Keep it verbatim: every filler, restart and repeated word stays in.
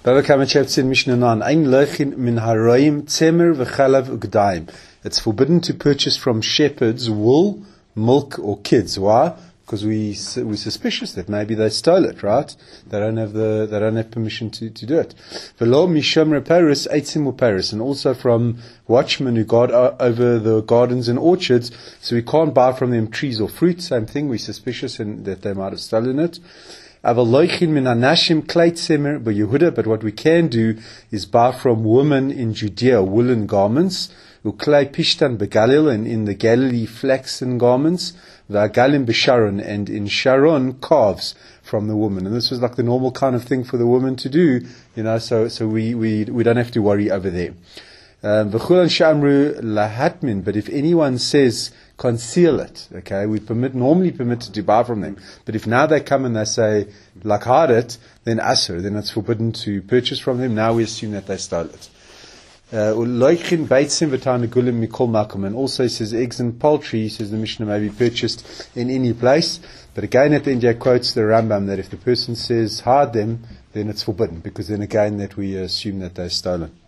Baba Kamachevtz in Mishnah nine. Ein lechin min harayim tzemer v'chalav ugdaim. It's forbidden to purchase from shepherds wool, milk, or kids. Why? Because we we're suspicious that maybe they stole it, right? They don't have the they don't have permission to, to do it. V'lo mishomre paris eitzim u'paris, and also from watchmen who guard over the gardens and orchards. So we can't buy from them trees or fruit. Same thing. We're suspicious in, that they might have stolen it. But what we can do is buy from women in Judea woolen garments, and in the Galilee flaxen garments, and in Sharon calves from the woman. And this was like the normal kind of thing for the woman to do, you know, so, so we, we, we don't have to worry over there. Um, but if anyone says conceal it, okay, we permit normally permitted to buy from them. But if now they come and they say like hide it, then asur, then it's forbidden to purchase from them. Now we assume that they stole it. Uh, and also he says eggs and poultry, he says the Mishnah may be purchased in any place. But again at the end he quotes the Rambam that if the person says hide them, then it's forbidden, because then again that we assume that they're stolen.